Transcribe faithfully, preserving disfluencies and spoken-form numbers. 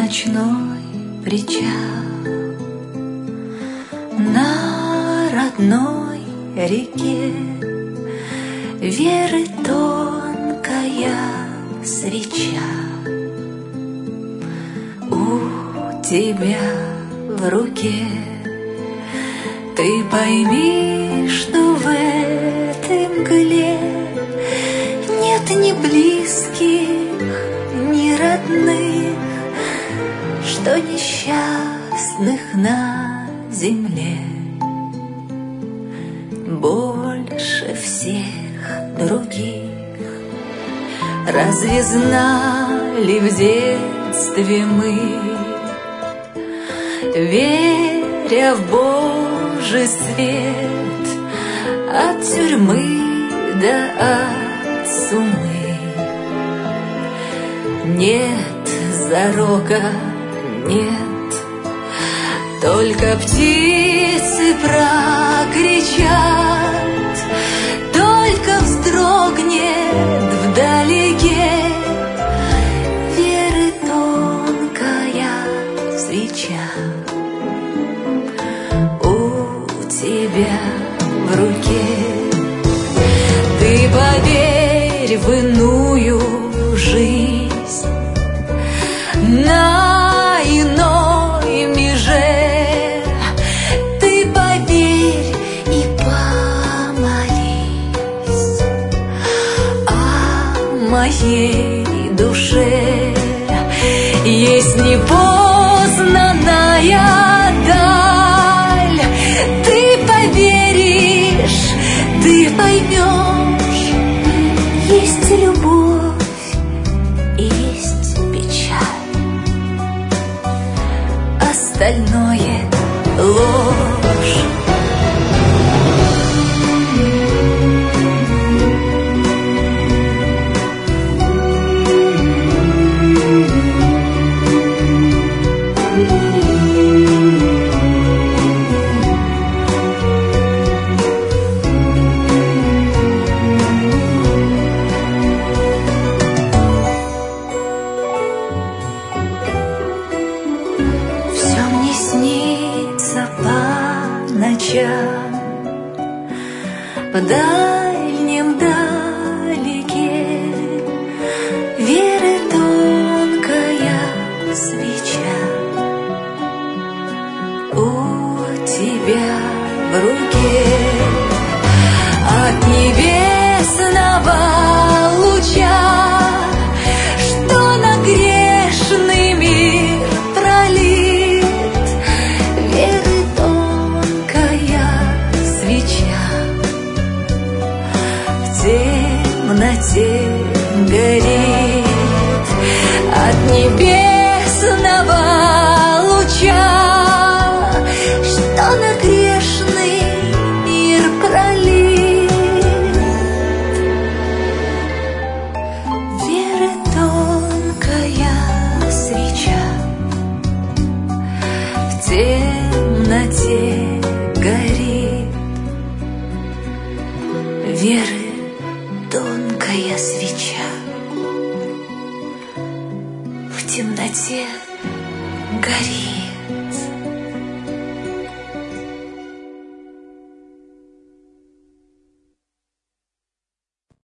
ночной причал на родной реке, веры тонкая свеча. У тебя в руке ты пойми, что в этой мгле нет ни близких, ни родных, что несчастных на земле больше всех других. Разве знали в детстве мы, веря в Божий свет, от тюрьмы до от сумы нет зарока, нет, только птицы прокричат, только вздрогнет вдалеке веры тонкая свеча. У тебя в руке ты поверь в иную жизнь, на иной меже ты поверь и помолись о моей душе. Есть непознанная даль, ты поверишь, ты поймешь, есть любовь, есть печаль, остальное ложь. Снится по ночам в дальнем далеке веры тонкая свеча. У тебя в руке от небесного луча, что на грешный мир пролит, веры тонкая свеча. В темноте горит от небесного луча, что на грешный мир пролит, веры тонкая свеча. В темноте горит, веры тонкая свеча. В темноте